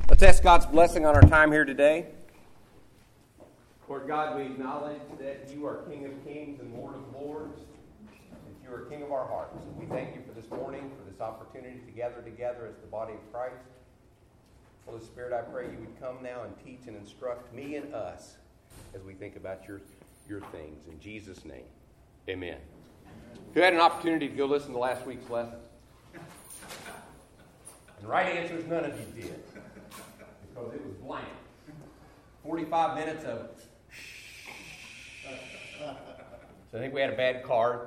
Let's ask God's blessing on our time here today. Lord God, we acknowledge that you are King of kings and Lord of lords, that you are King of our hearts. And we thank you for this morning, for this opportunity to gather together as the body of Christ. Holy Spirit, I pray you would come now and teach and instruct me and us as we think about your things. In Jesus' name, amen. If you had an opportunity to go listen to last week's lesson, and the right answer is none of you did, because it was blank. 45 minutes of So I think we had a bad card.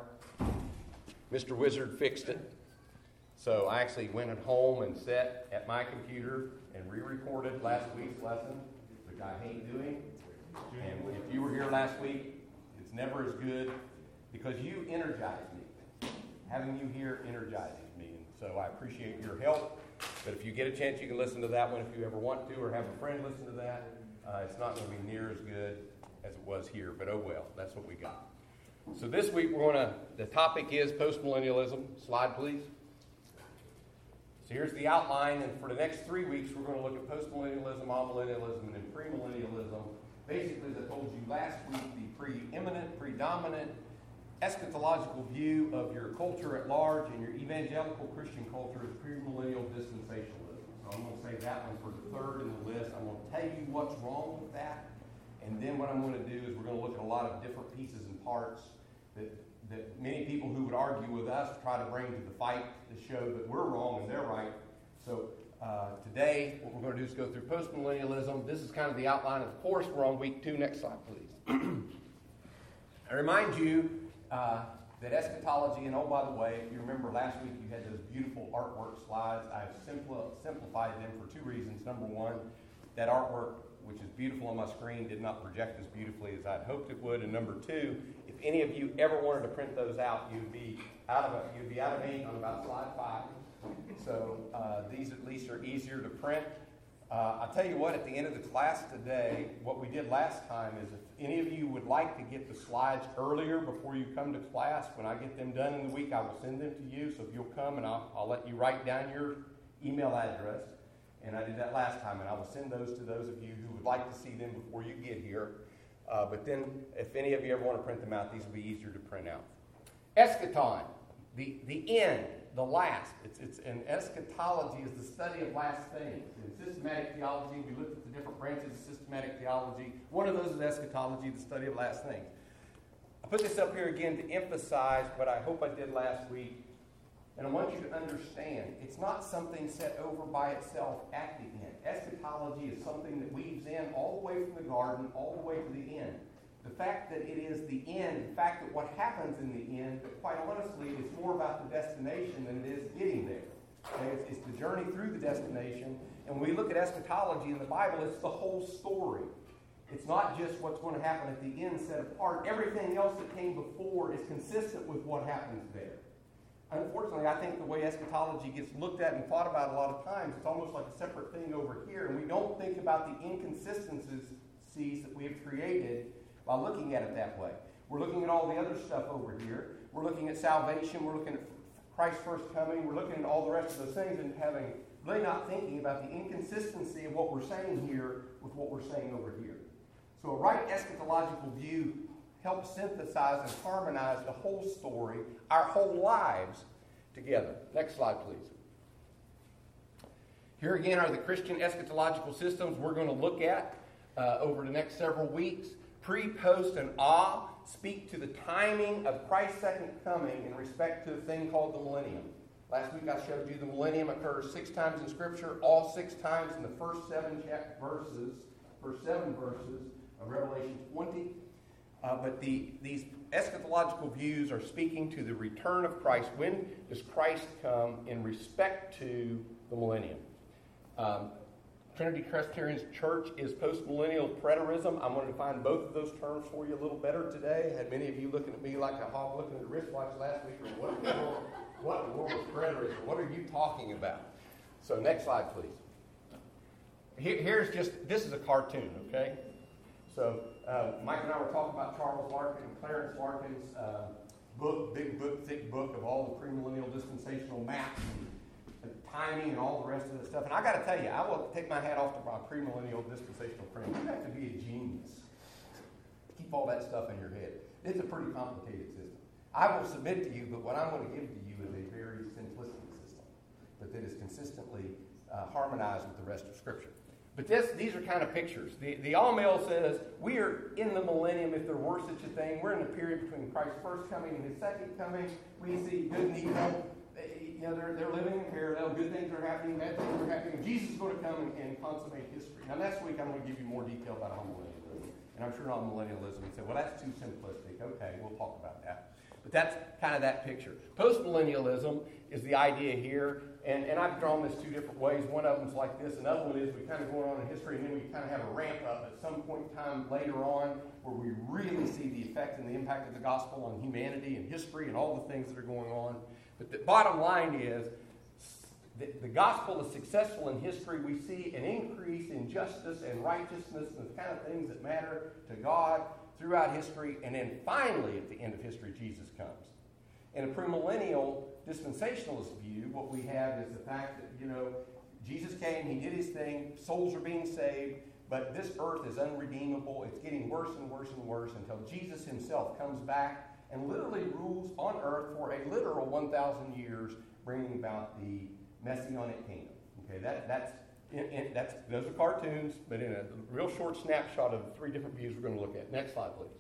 Mr. Wizard fixed it. So I actually went at home and sat at my computer and re-recorded last week's lesson, which I hate doing. And if you were here last week, it's never as good because you energized me. Having you here energizes me. And so I appreciate your help. But if you get a chance, you can listen to that one if you ever want to, or have a friend listen to that. It's not going to be near as good as it was here, but oh well, that's what we got. So this week the topic is postmillennialism. Slide, please. So here's the outline, and for the next 3 weeks, we're going to look at postmillennialism, amillennialism, and then premillennialism. Basically, as I told you last week, the predominant eschatological view of your culture at large and your evangelical Christian culture is premillennial dispensationalism. So I'm going to say that one for the third in the list. I'm going to tell you what's wrong with that. And then what I'm going to do is we're going to look at a lot of different pieces and parts that many people who would argue with us try to bring to the fight to show that we're wrong and they're right. So today, what we're going to do is go through postmillennialism. This is kind of the outline. Of course, we're on week 2. Next slide, please. I remind you that eschatology, and oh, by the way, if you remember last week, you had those beautiful artwork slides. I've simplified them for 2 reasons. Number one, that artwork, which is beautiful on my screen, did not project as beautifully as I'd hoped it would. And number two, if any of you ever wanted to print those out, you'd be out of ink on about slide 5. So these at least are easier to print. I'll tell you what, at the end of the class today, what we did last time is if any of you would like to get the slides earlier before you come to class, when I get them done in the week, I will send them to you. So if you'll come, and I'll let you write down your email address. And I did that last time, and I will send those to those of you who would like to see them before you get here. But then, if any of you ever want to print them out, these will be easier to print out. Eschaton, the end, the last. And eschatology is the study of last things. In systematic theology, we looked at the different branches of systematic theology. One of those is eschatology, the study of last things. I put this up here again to emphasize what I hope I did last week. And I want you to understand, it's not something set over by itself at the end. Eschatology is something that weaves in all the way from the garden, all the way to the end. The fact that it is the end, the fact that what happens in the end, but quite honestly, it's more about the destination than it is getting there. Okay? It's the journey through the destination. And when we look at eschatology in the Bible, it's the whole story. It's not just what's going to happen at the end set apart. Everything else that came before is consistent with what happens there. Unfortunately, I think the way eschatology gets looked at and thought about a lot of times, it's almost like a separate thing over here, and we don't think about the inconsistencies that we have created by looking at it that way. We're looking at all the other stuff over here. We're looking at salvation. We're looking at Christ's first coming. We're looking at all the rest of those things and really not thinking about the inconsistency of what we're saying here with what we're saying over here. So a right eschatological view help synthesize and harmonize the whole story, our whole lives together. Next slide, please. Here again are the Christian eschatological systems we're going to look at over the next several weeks. Pre, post, and awe speak to the timing of Christ's second coming in respect to a thing called the millennium. Last week I showed you the millennium occurs 6 times in Scripture, all 6 times in the first 7 verses of Revelation 20. But these eschatological views are speaking to the return of Christ. When does Christ come in respect to the millennium? Trinity Presbyterian Church is postmillennial preterism. I'm going to define both of those terms for you a little better today. I had many of you looking at me like a hog looking at the wristwatch last week. What in the world is preterism? What are you talking about? So next slide, please. This is a cartoon, okay? So Mike and I were talking about Charles Larkin and Clarence Larkin's book, big book, thick book of all the premillennial dispensational maps. timing and all the rest of the stuff. And I got to tell you, I will take my hat off to my premillennial dispensational friends. You have to be a genius to keep all that stuff in your head. It's a pretty complicated system. I will submit to you, but what I'm going to give to you is a very simplistic system, but that is consistently harmonized with the rest of Scripture. But these are kind of pictures. The All-Mail says, we are in the millennium, if there were such a thing. We're in the period between Christ's first coming and his second coming. We see good and evil. They're living in parallel. Good things are happening, bad things are happening. Jesus is going to come and consummate history. Now, next week, I'm going to give you more detail about millennialism. And I'm sure not millennialism. You say, well, that's too simplistic. Okay, we'll talk about that. But that's kind of that picture. Postmillennialism is the idea here. And I've drawn this two different ways. One of them is like this. Another one is we kind of go on in history, and then we kind of have a ramp up at some point in time later on where we really see the effect and the impact of the gospel on humanity and history and all the things that are going on. But the bottom line is the gospel is successful in history. We see an increase in justice and righteousness and the kind of things that matter to God throughout history. And then finally, at the end of history, Jesus comes. In a premillennial dispensationalist view, what we have is the fact that, Jesus came, he did his thing, souls are being saved, but this earth is unredeemable. It's getting worse and worse and worse until Jesus himself comes back and literally rules on earth for a literal 1,000 years, bringing about the Messianic kingdom. Okay, those are cartoons, but in a real short snapshot of the three different views we're going to look at. Next slide, please.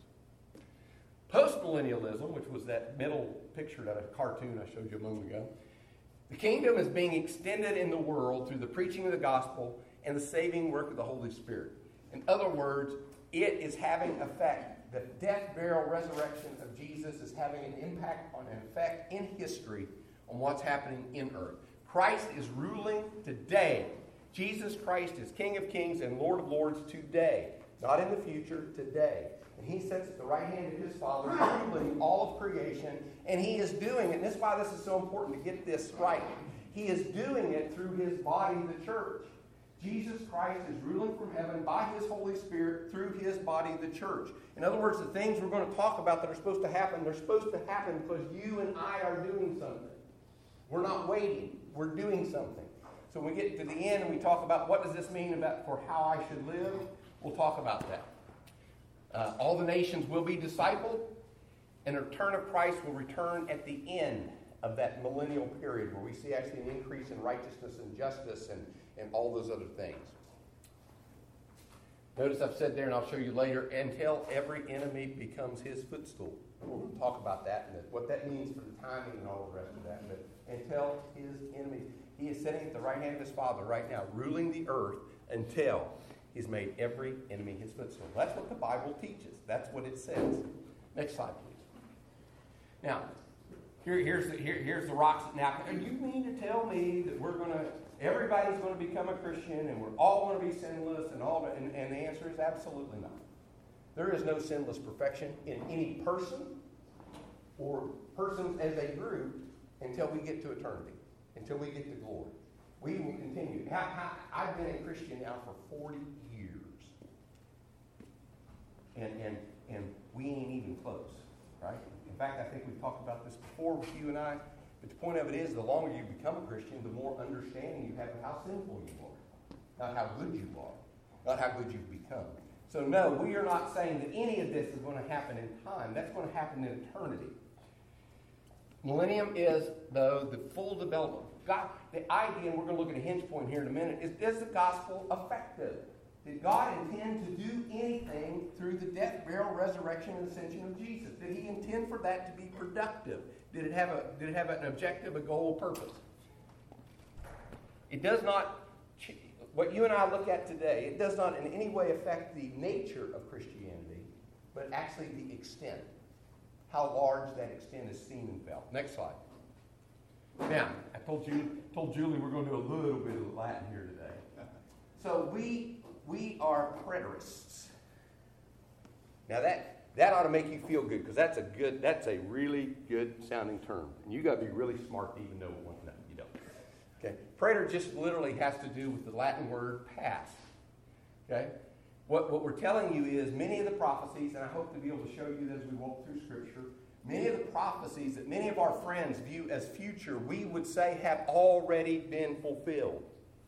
Postmillennialism, which was that middle picture, that cartoon I showed you a moment ago, the kingdom is being extended in the world through the preaching of the gospel and the saving work of the Holy Spirit. In other words, it is having effect. The death, burial, resurrection of Jesus is having an impact on an effect in history on what's happening in earth. Christ is ruling today. Jesus Christ is King of Kings and Lord of Lords today, not in the future, today. And he sits at the right hand of his Father, ruling all of creation, and he is doing it. And this is why this is so important to get this right. He is doing it through his body, the church. Jesus Christ is ruling from heaven by his Holy Spirit through his body, the church. In other words, the things we're going to talk about that are supposed to happen, they're supposed to happen because you and I are doing something. We're not waiting. We're doing something. So when we get to the end and we talk about what does this mean for how I should live, we'll talk about that. All the nations will be discipled, and the return of Christ will return at the end of that millennial period where we see actually an increase in righteousness and justice and all those other things. Notice I've said there, and I'll show you later, until every enemy becomes his footstool. We'll talk about that and what that means for the timing and all the rest of that. But until his enemies, he is sitting at the right hand of his Father right now, ruling the earth until he's made every enemy his footstool. That's what the Bible teaches. That's what it says. Next slide, please. Now, here's the rocks. Now, you mean to tell me that everybody's going to become a Christian and we're all going to be sinless and all that? And the answer is absolutely not. There is no sinless perfection in any person or persons as a group until we get to eternity, until we get to glory. We will continue. I've been a Christian now for 40 years. And we ain't even close, right? In fact, I think we've talked about this before with you and I. But the point of it is, the longer you become a Christian, the more understanding you have of how sinful you are. Not how good you are. Not how good you've become. So no, we are not saying that any of this is going to happen in time. That's going to happen in eternity. Millennium is, though, the full development. God, the idea, and we're going to look at a hinge point here in a minute, is the gospel effective? Did God intend to do anything through the death, burial, resurrection, and ascension of Jesus? Did he intend for that to be productive? Did it have an objective, a goal, a purpose? It does not, what you and I look at today, it does not in any way affect the nature of Christianity, but actually the extent, how large that extent is seen and felt. Next slide. Now, I told Julie we're going to do a little bit of Latin here today. So we are preterists. Now that ought to make you feel good, because that's a really good sounding term. And you got to be really smart to even know one. No, you don't. Okay. Praetor just literally has to do with the Latin word pass. Okay. What we're telling you is many of the prophecies, and I hope to be able to show you as we walk through Scripture, Many of the prophecies that many of our friends view as future, we would say have already been fulfilled.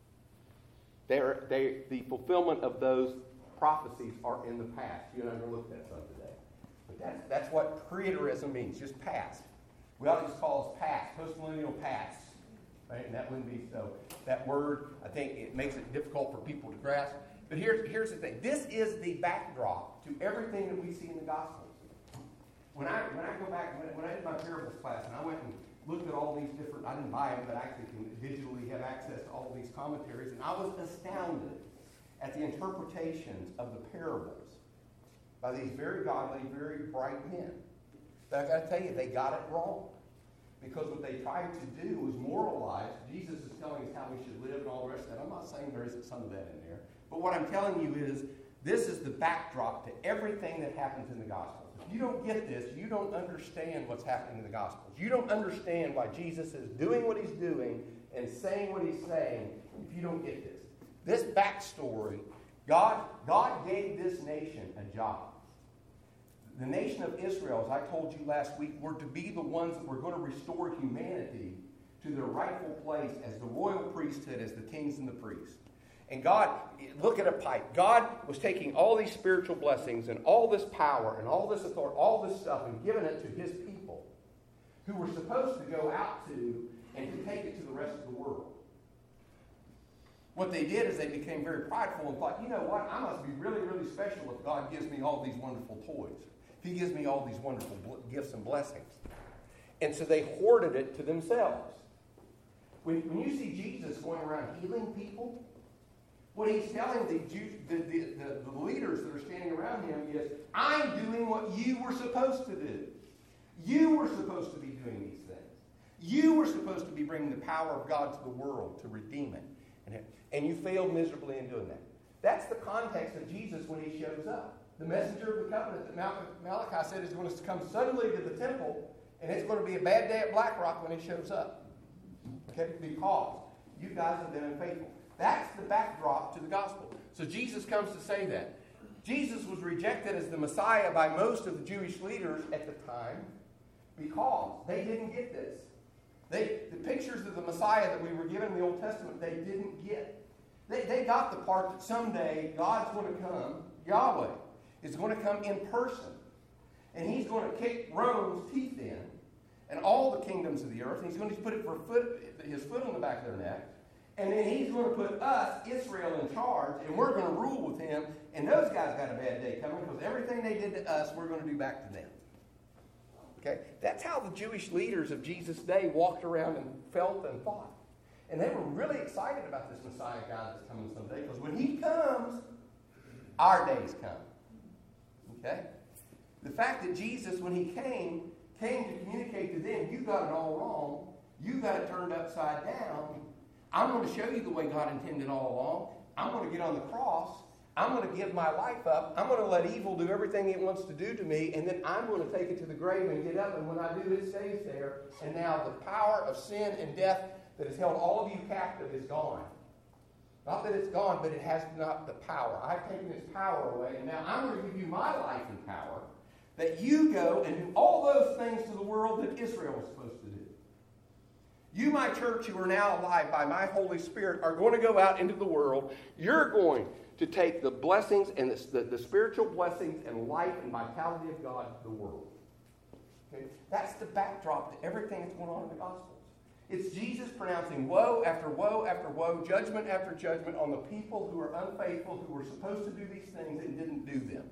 The fulfillment of those prophecies are in the past. You and I are going to look at some today. But that's what preterism means, just past. We ought to just call it past, postmillennial past. Right? And that wouldn't be so. That word, I think it makes it difficult for people to grasp. But here's the thing. This is the backdrop to everything that we see in the Gospels. When I go back, when I did my parables class, and I went and looked at all these different, I didn't buy them, but I actually can digitally have access to all these commentaries, and I was astounded at the interpretations of the parables by these very godly, very bright men. But I've got to tell you, they got it wrong. Because what they tried to do was moralize. Jesus is telling us how we should live and all the rest of that. I'm not saying there isn't some of that in there. But what I'm telling you is, this is the backdrop to everything that happens in the Gospels. If you don't get this, you don't understand what's happening in the Gospels. You don't understand why Jesus is doing what he's doing and saying what he's saying if you don't get this. This backstory, God gave this nation a job. The nation of Israel, as I told you last week, were to be the ones that were going to restore humanity to their rightful place as the royal priesthood, as the kings and the priests. And God, look at a pipe. God was taking all these spiritual blessings and all this power and all this authority, all this stuff, and giving it to his people who were supposed to go out to and to take it to the rest of the world. What they did is they became very prideful and thought, you know what, I must be really, really special if God gives me all these wonderful toys. If he gives me all these wonderful gifts and blessings. And so they hoarded it to themselves. When you see Jesus going around healing people, what he's telling the leaders that are standing around him is, I'm doing what you were supposed to do. You were supposed to be doing these things. You were supposed to be bringing the power of God to the world to redeem it. And you failed miserably in doing that. That's the context of Jesus when he shows up. The messenger of the covenant that Malachi said is going to come suddenly to the temple, and it's going to be a bad day at Black Rock when he shows up. Okay? Because you guys have been unfaithful. That's the backdrop to the gospel. So Jesus comes to say that. Jesus was rejected as the Messiah by most of the Jewish leaders at the time because they didn't get this. The pictures of the Messiah that we were given in the Old Testament, they didn't get. They got the part that someday God's going to come, Yahweh is going to come in person. And he's going to kick Rome's teeth in and all the kingdoms of the earth. And he's going to put his foot on the back of their neck. And then he's going to put us, Israel, in charge, and we're going to rule with him. And those guys got a bad day coming because everything they did to us, we're going to do back to them. Okay? That's how the Jewish leaders of Jesus' day walked around and felt and thought. And they were really excited about this Messiah God that's coming someday, because when he comes, our days come. Okay? The fact that Jesus, when he came to communicate to them, you got it all wrong. You got it turned upside down. I'm going to show you the way God intended all along. I'm going to get on the cross. I'm going to give my life up. I'm going to let evil do everything it wants to do to me, and then I'm going to take it to the grave and get up, and when I do, it stays there. And now the power of sin and death that has held all of you captive is gone. Not that it's gone, but it has not the power. I've taken its power away, and now I'm going to give you my life and power, that you go and do all those things to the world that Israel was supposed to do. You, my church, who are now alive by my Holy Spirit, are going to go out into the world. You're going to take the blessings and the spiritual blessings and life and vitality of God to the world. Okay? That's the backdrop to everything that's going on in the Gospels. It's Jesus pronouncing woe after woe after woe, judgment after judgment on the people who are unfaithful, who were supposed to do these things and didn't do them.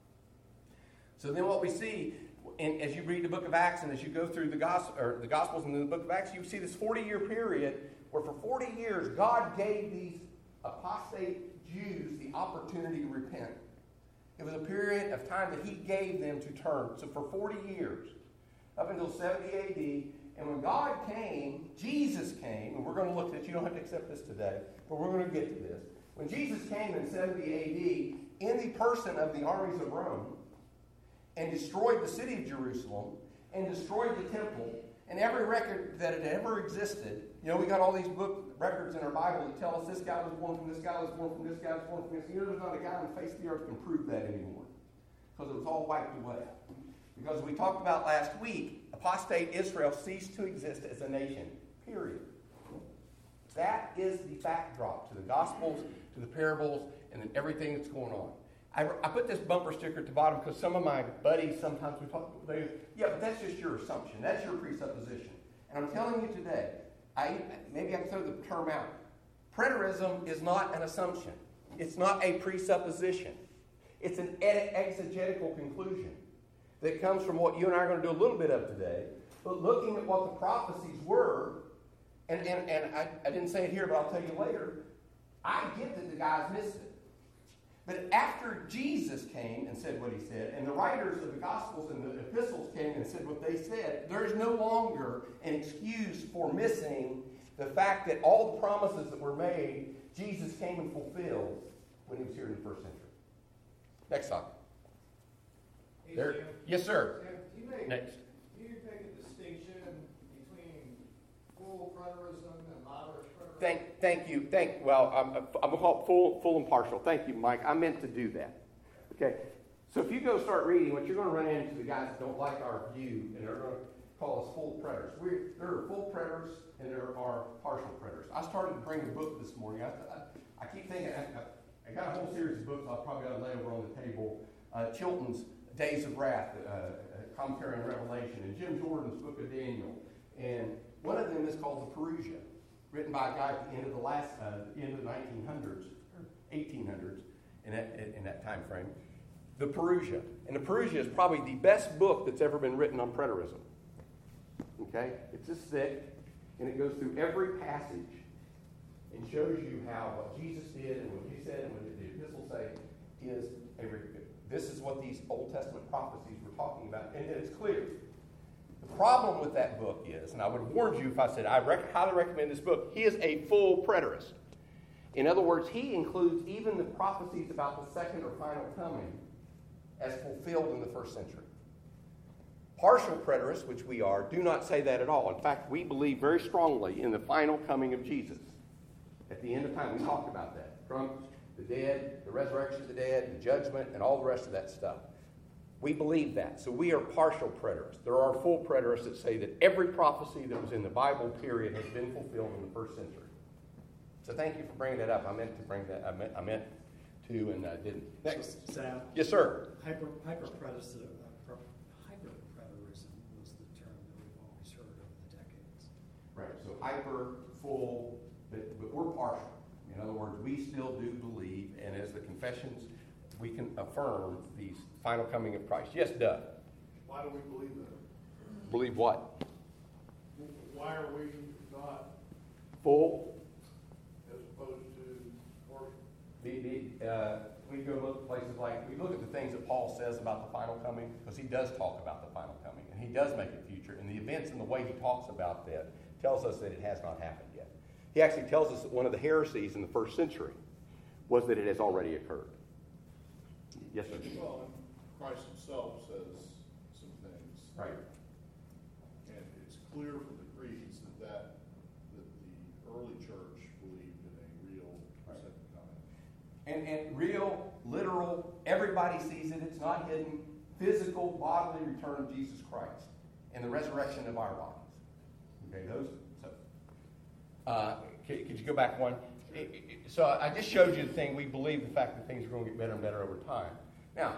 So then what we see, as you read the book of Acts and as you go through the Gospels and the book of Acts, you see this 40-year period where for 40 years God gave these apostate Jews the opportunity to repent. It was a period of time that he gave them to turn. So for 40 years, up until 70 A.D., and when God came, Jesus came, and we're going to look at this, you don't have to accept this today, but we're going to get to this. When Jesus came in 70 A.D., in the person of the armies of Rome, and destroyed the city of Jerusalem, and destroyed the temple, and every record that had ever existed. You know, we got all these book records in our Bible that tell us this guy was born from this guy was born from this guy was born from this. You know, there's not a guy on the face of the earth can prove that anymore, because it was all wiped away. Because we talked about last week, apostate Israel ceased to exist as a nation, period. That is the backdrop to the Gospels, to the parables, and then everything that's going on. I put this bumper sticker at the bottom because some of my buddies, sometimes we talk, yeah, but that's just your assumption. That's your presupposition. And I'm telling you today, maybe I can throw the term out. Preterism is not an assumption. It's not a presupposition. It's an exegetical conclusion that comes from what you and I are going to do a little bit of today, but looking at what the prophecies were, and I didn't say it here, but I'll tell you later, I get that the guys missed it. But after Jesus came and said what he said, and the writers of the Gospels and the epistles came and said what they said, there is no longer an excuse for missing the fact that all the promises that were made, Jesus came and fulfilled when he was here in the first century. Next slide. Hey, There. Jim. Yes, sir. Jim, do Next. you make a distinction between full preterism and moderate preterism? Thank you. Well, I'm going to call it full and partial. Thank you, Mike. I meant to do that. Okay. So if you go start reading, what you're going to run into the guys that don't like our view, and they're going to call us full preterists. There are full preterists and there are partial preterists. I started to bring a book this morning. I keep thinking, I got a whole series of books I'll probably got to lay over on the table. Chilton's Days of Wrath, commentary on Revelation, and Jim Jordan's Book of Daniel. And one of them is called The Perusia, written by a guy at the end of the end of the 1900s, or 1800s, in that time frame. The Perusia. And the Perusia is probably the best book that's ever been written on preterism. Okay? It's this thick, and it goes through every passage and shows you how what Jesus did and what he said and what the epistles say is this is what these Old Testament prophecies were talking about, and it's clear. The problem with that book is, and I would have warned you if I said I highly recommend this book, he is a full preterist. In other words, he includes even the prophecies about the second or final coming as fulfilled in the first century. Partial preterists, which we are, do not say that at all. In fact, we believe very strongly in the final coming of Jesus. At the end of time, we talked about that. From the dead, the resurrection of the dead, the judgment, and all the rest of that stuff. We believe that. So we are partial preterists. There are full preterists that say that every prophecy that was in the Bible, period, has been fulfilled in the first century. So thank you for bringing that up. I meant to bring that. I meant to, and I didn't. Next. Sam? Yes, sir. Hyper-preterism was the term that we've always heard over the decades. Right. So hyper, full, but we're partial. In other words, we still do believe, and as the confessions, we can affirm the final coming of Christ. Yes, Doug. Why do we believe that? Believe what? Why are we not Full. as opposed to partial? We go look at places like, we look at the things that Paul says about the final coming, because he does talk about the final coming, and he does make it future, and the events and the way he talks about that tells us that it has not happened yet. He actually tells us that one of the heresies in the first century was that it has already occurred. Yes, sir. Well, Christ himself says some things. Right. And it's clear from the creeds that the early church believed in a real second coming. And real, literal, everybody sees it, it's not hidden, physical, bodily return of Jesus Christ and the resurrection of our bodies. Okay, those. So, could you go back one? So I just showed you the thing. We believe the fact that things are going to get better and better over time. Now,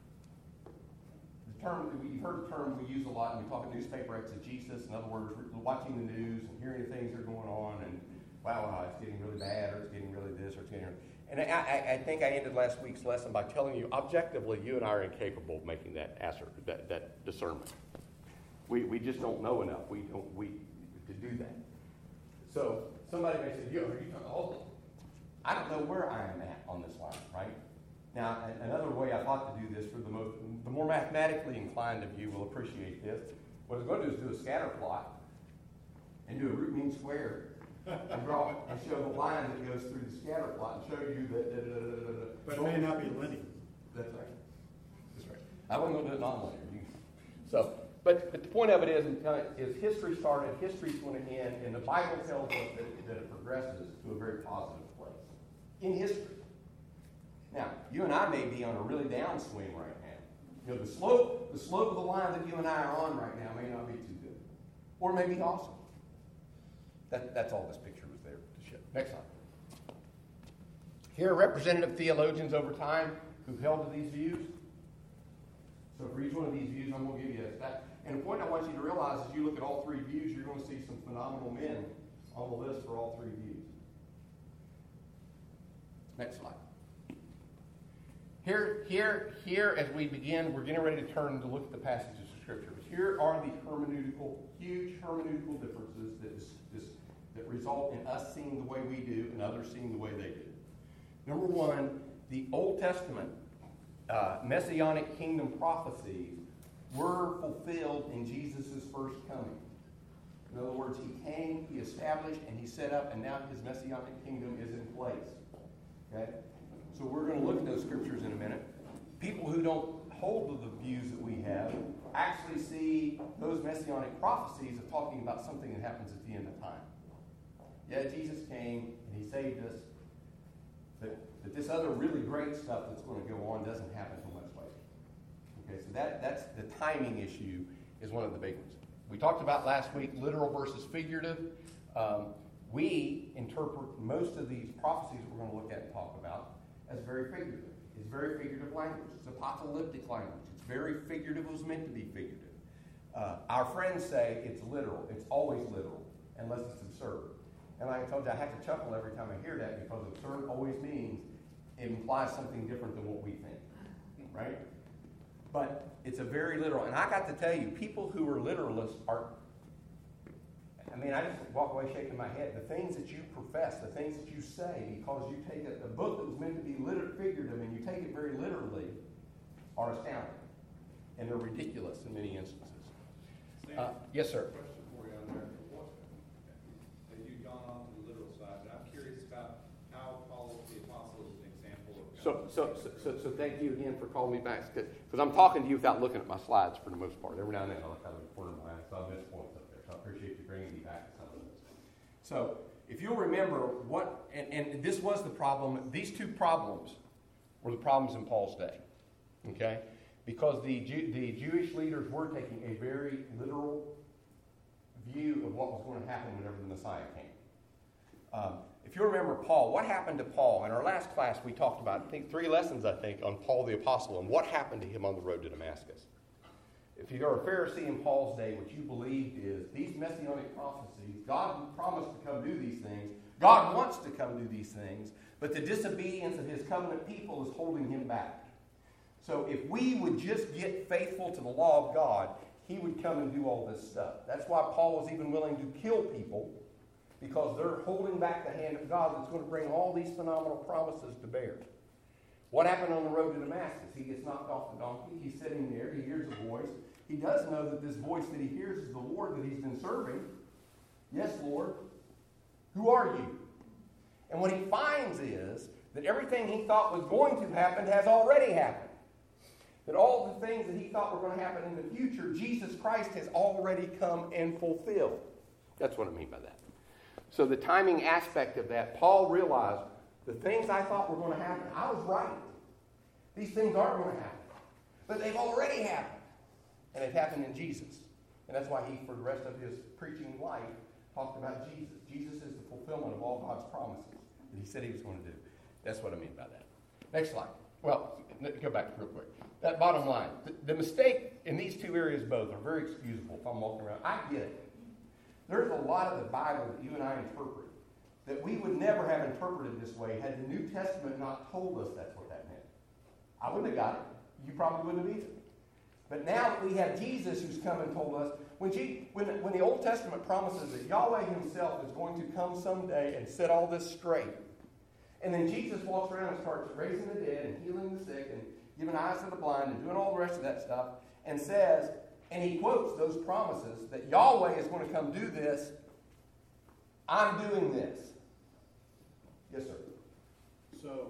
the term, you've heard the term we use a lot, and we talk about newspaper exegesis. In other words, we're watching the news and hearing things that are going on, and wow, it's getting really bad, or it's getting really this, or it's getting. And I think I ended last week's lesson by telling you, objectively, you and I are incapable of making that discernment. We just don't know enough. We to do that. So somebody may say, I don't know where I am at on this line, right? Now, another way I thought to do this for the more mathematically inclined of you will appreciate this. What I was going to do is do a scatter plot and do a root mean square and draw and show the line that goes through the scatter plot and show you that. But it may not be linear. That's right. That's right. I wasn't going to do it non-linear. So, but the point of it is history started, history's going to end, and the Bible tells us that it progresses to a very positive place in history. Now, you and I may be on a really downswing right now. You know, the slope of the line that you and I are on right now may not be too good. Or may be awesome. That's all this picture was there to show. Next slide. Here are representative theologians over time who held to these views. So for each one of these views, I'm going to give you a stat. And the point I want you to realize is you look at all three views, you're going to see some phenomenal men on the list for all three views. Next slide. Here, as we begin, we're getting ready to turn to look at the passages of Scripture. But here are the huge hermeneutical differences that result in us seeing the way we do and others seeing the way they do. Number one, the Old Testament messianic kingdom prophecies were fulfilled in Jesus' first coming. In other words, he came, he established, and he set up, and now his messianic kingdom is in place. Okay? So we're going to look at those scriptures in a minute. People who don't hold to the views that we have actually see those messianic prophecies as talking about something that happens at the end of time. Yeah, Jesus came and he saved us, but this other really great stuff that's going to go on doesn't happen until much later. Okay, so that's the timing issue is one of the big ones. We talked about last week literal versus figurative. We interpret most of these prophecies that we're going to look at and talk about as very figurative. It's very figurative language. It's apocalyptic language. It's very figurative. It was meant to be figurative. Our friends say it's literal. It's always literal, unless it's absurd. And like I told you, I have to chuckle every time I hear that because absurd always means it implies something different than what we think, right? But it's a very literal. And I got to tell you, people who are literalists are, I just walk away shaking my head. The things that you profess, the things that you say, because you take a book that was meant to be figurative and you take it very literally, are astounding. And they're ridiculous in many instances. Yes, sir. Question for you on there. You've gone on to the literal side, but I'm curious about how Paul the Apostle is an example of. So thank you again for calling me back, because I'm talking to you without looking at my slides for the most part. Every now and then I look out of the corner of my eye, so I'll miss points up there. So I appreciate you bringing me back to some of this. So if you'll remember and this was the problem. These two problems were the problems in Paul's day. Okay, because the Jewish leaders were taking a very literal view of what was going to happen whenever the Messiah came. If you remember Paul, what happened to Paul? In our last class, we talked about, 3 lessons, on Paul the Apostle and what happened to him on the road to Damascus. If you're a Pharisee in Paul's day, what you believed is these messianic prophecies, God promised to come do these things. God wants to come do these things, but the disobedience of his covenant people is holding him back. So if we would just get faithful to the law of God, he would come and do all this stuff. That's why Paul was even willing to kill people, because they're holding back the hand of God that's going to bring all these phenomenal promises to bear. What happened on the road to Damascus? He gets knocked off the donkey. He's sitting there. He hears a voice. He does know that this voice that he hears is the Lord that he's been serving. Yes, Lord. Who are you? And what he finds is that everything he thought was going to happen has already happened. That all the things that he thought were going to happen in the future, Jesus Christ has already come and fulfilled. That's what I mean by that. So the timing aspect of that, Paul realized the things I thought were going to happen, I was right. These things aren't going to happen. But they've already happened. And it happened in Jesus. And that's why he, for the rest of his preaching life, talked about Jesus. Jesus is the fulfillment of all God's promises that he said he was going to do. That's what I mean by that. Next slide. Well, go back real quick. That bottom line. The mistake in these two areas both are very excusable if I'm walking around. I get it. There's a lot of the Bible that you and I interpret that we would never have interpreted this way had the New Testament not told us that's what that meant. I wouldn't have got it. You probably wouldn't have either. But now that we have Jesus who's come and told us, when the Old Testament promises that Yahweh himself is going to come someday and set all this straight, and then Jesus walks around and starts raising the dead and healing the sick and giving eyes to the blind and doing all the rest of that stuff, and says, and he quotes those promises that Yahweh is going to come do this. I'm doing this. Yes, sir. So,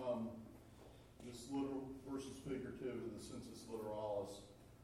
this literal versus figurative in the sensus literalis,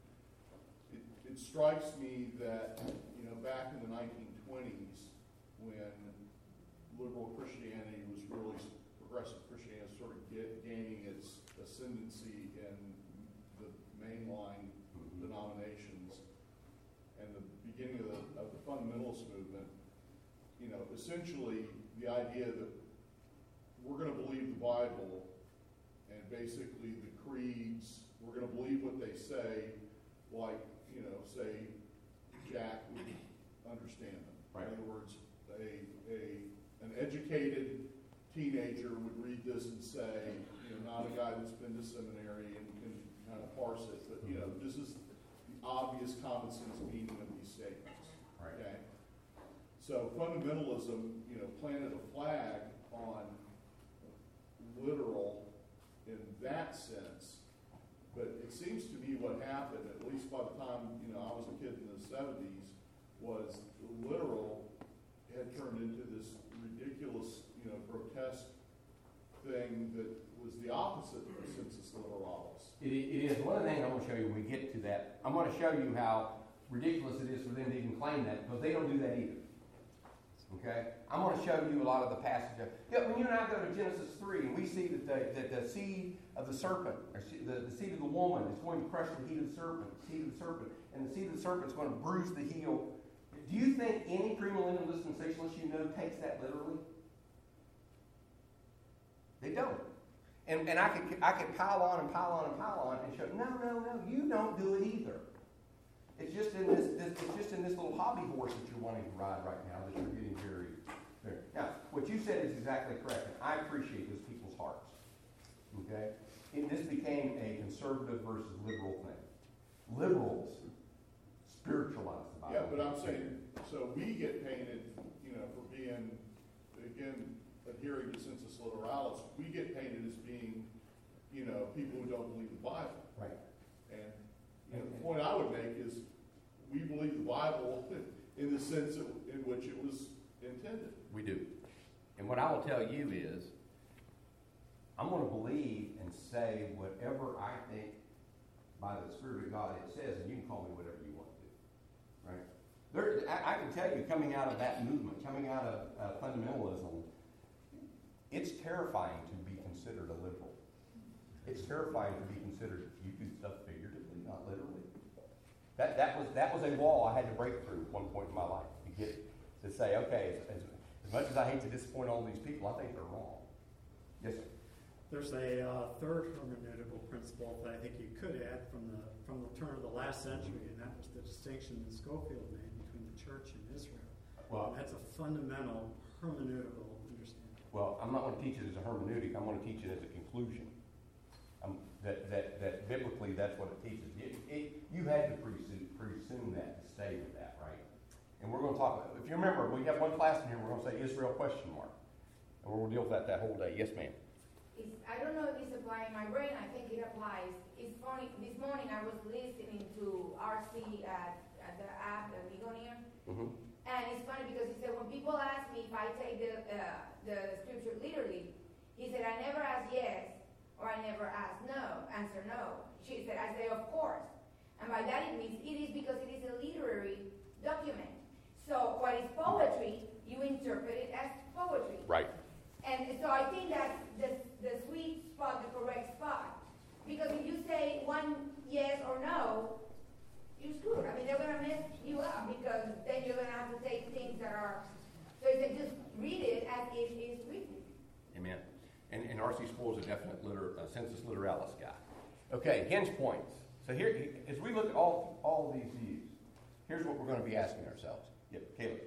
it strikes me that, back in the 1920s, when liberal Christianity was really, progressive Christianity was sort of gaining its ascendancy in the mainline denominations and the beginning of the fundamentalist movement, you know, essentially the idea that we're going to believe the Bible and basically the creeds, we're going to believe what they say, like, you know, say Jack would understand them. Right. In other words, an educated teenager would read this and say, you know, not a guy that's been to seminary and can kind of parse it, but, you know, this is the obvious common sense meaning of these statements. Right. Okay? So fundamentalism, you know, planted a flag on literal in that sense, but it seems to me what happened, at least by the time, you know, I was a kid in the 70s, was literal had turned into this ridiculous, you know, grotesque thing that was the opposite of the sensus literalis. It is. One of the things I'm going to show you when we get to that, I'm going to show you how ridiculous it is for them to even claim that, because they don't do that either. Okay? I'm going to show you a lot of the passages. Yeah, when you and I go to Genesis 3, and we see that the seed of the serpent, or the seed of the woman, is going to crush the seed of the serpent, and the seed of the serpent is going to bruise the heel. Do you think any premillennial dispensationalist you know takes that literally? They don't. And I could pile on and pile on and pile on and show, no, you don't do it either. It's just in this little hobby horse that you're wanting to ride right now that you're getting very. Now, what you said is exactly correct, and I appreciate those people's hearts. Okay? And this became a conservative versus liberal thing. Liberals spiritualize the Bible. Yeah, but I'm saying, so we get painted, you know, for being, again, adhering to sensus literalis, we get painted as being, you know, people who don't believe the Bible. Right. And you know, the point I would make is we believe the Bible in the sense in which it was intended. We do. And what I will tell you is, I'm going to believe and say whatever I think by the Spirit of God it says, and you can call me whatever you want to. Right? I can tell you, coming out of that movement, coming out of fundamentalism, it's terrifying to be considered a liberal. It's terrifying to be considered, you do stuff figuratively, not literally. That was a wall I had to break through at one point in my life to say, okay, as much as I hate to disappoint all these people, I think they're wrong. Yes, sir. There's a third hermeneutical principle that I think you could add from the turn of the last century, and that was the distinction that Schofield made between the church and Israel. Well, and that's a fundamental hermeneutical understanding. Well, I'm not going to teach it as a hermeneutic. I'm going to teach it as a conclusion. That biblically, that's what it teaches. You had to presume that to stay with that, right? And we're going to talk. If you remember, we have one class in here. We're going to say Israel ? And we'll deal with that whole day. Yes, ma'am. I don't know if it's applying my brain. I think it applies. It's funny. This morning I was listening to RC at the app, the Ligonier. Mm-hmm. And it's funny because he said, when people ask me if I take the scripture literally, he said, I never ask yes or I never answer no. She said, I say, of course. And by that it means it is because it is a literary document. So what is poetry, you interpret it as poetry. Right. And so I think that's the sweet spot, the correct spot. Because if you say one yes or no, you're screwed. I mean, they're going to mess you up because then you're going to have to take things that are. So you can just read it as it is written. Amen. And R.C. Sproul is a definite sensus literalis guy. Okay, hinge points. So here, as we look at all these views, here's what we're going to be asking ourselves. Yep, Caleb.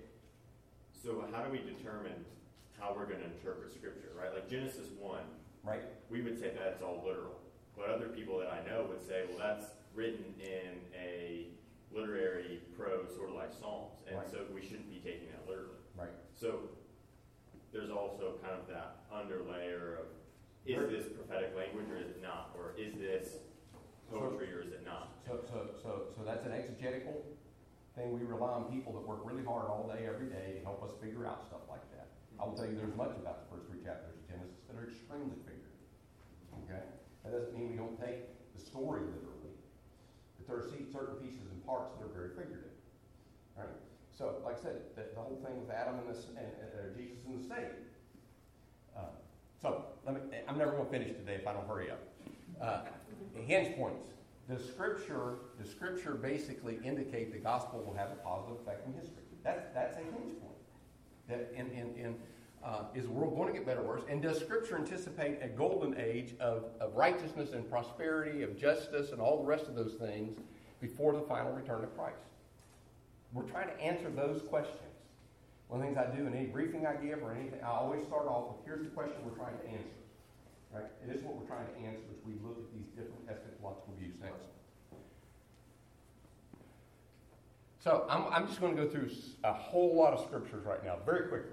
So how do we determine how we're going to interpret Scripture, right? Like Genesis 1, Right. we would say that's all literal. But other people that I know would say, well, that's written in a literary prose, sort of like Psalms, and Right. so we shouldn't be taking that literally. Right. So there's also kind of that underlayer of, is this prophetic language or is it not? Or is this poetry or is it not? So that's an exegetical thing. We rely on people that work really hard all day, every day to help us figure out stuff like that. I will tell you there's much about the first 3 chapters of Genesis that are extremely figurative. Okay? That doesn't mean we don't take the story literally, but there are certain pieces and parts that are very figurative. All right? So, like I said, the whole thing with Adam and Jesus in the snake. I'm never going to finish today if I don't hurry up. Hinge points. the scripture basically indicate the gospel will have a positive effect in history. That's a hinge point. That is the world going to get better or worse? And does Scripture anticipate a golden age of righteousness and prosperity, of justice, and all the rest of those things before the final return of Christ? We're trying to answer those questions. One of the things I do in any briefing I give or anything, I always start off with, here's the question we're trying to answer. Right? It is what we're trying to answer as we look at these different eschatological views next. So I'm just going to go through a whole lot of scriptures right now, very quickly.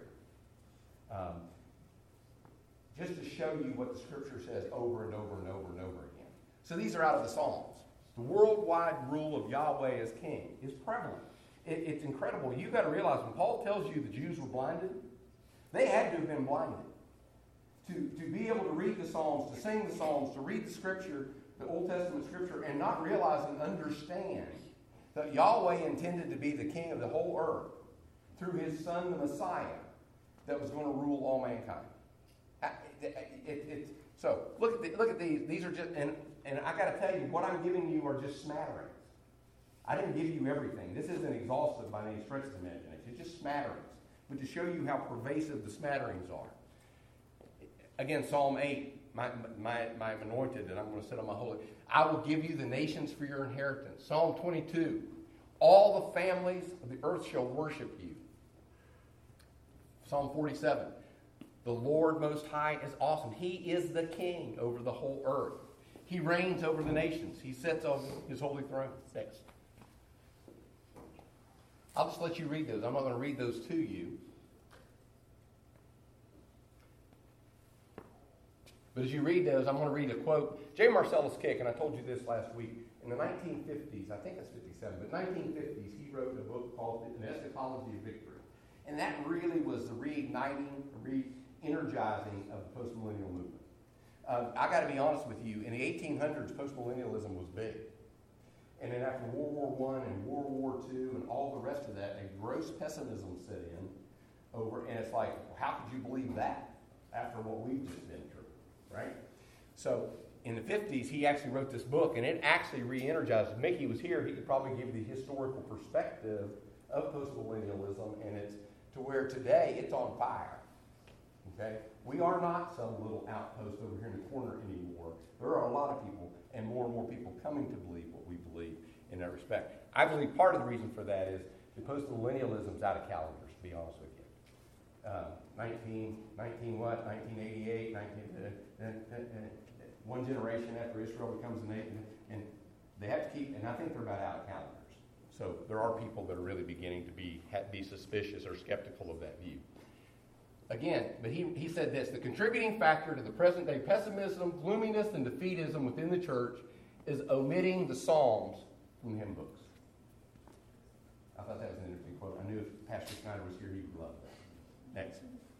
Just to show you what the Scripture says over and over and over and over again. So these are out of the Psalms. The worldwide rule of Yahweh as king is prevalent. It's incredible. You've got to realize when Paul tells you the Jews were blinded, they had to have been blinded. To be able to read the Psalms, to sing the Psalms, to read the Scripture, the Old Testament Scripture, and not realize and understand that Yahweh intended to be the king of the whole earth through his Son, the Messiah, that was going to rule all mankind. So look at these. These are just, and I got to tell you, what I'm giving you are just smatterings. I didn't give you everything. This isn't exhaustive by any stretch of the imagination. It's just smatterings, but to show you how pervasive the smatterings are. Again, Psalm 8, my anointed, and I'm going to sit on my holy. I will give you the nations for your inheritance. Psalm 22, all the families of the earth shall worship you. Psalm 47, the Lord Most High is awesome. He is the king over the whole earth. He reigns over the nations. He sits on his holy throne. Next. I'll just let you read those. I'm not going to read those to you. But as you read those, I'm going to read a quote. J. Marcellus Kick, and I told you this last week, in the 1950s, I think it's 57, but 1950s, he wrote a book called An Eschatology of Victory. And that really was the reigniting, re-energizing of the postmillennial movement. I got to be honest with you, in the 1800s, postmillennialism was big. And then after World War I and World War II and all the rest of that, a gross pessimism set in over, and it's like, how could you believe that after what we've just been through, right? So in the 50s, he actually wrote this book, and it actually re-energized. If Mickey was here, he could probably give the historical perspective of postmillennialism, and it's to where today it's on fire. Okay? We are not some little outpost over here in the corner anymore. There are a lot of people, and more people coming to believe what we believe in that respect. I believe part of the reason for that is the postmillennialism's out of calendars, to be honest with you. 1988, one generation after Israel becomes a nation, and they have to keep, and I think they're about out of calendars. So there are people that are really beginning to be suspicious or skeptical of that view. Again, but he said this, the contributing factor to the present day pessimism, gloominess, and defeatism within the church is omitting the Psalms from the hymn books. I thought that was an interesting quote. I knew if Pastor Snyder was here, he would love that. Next.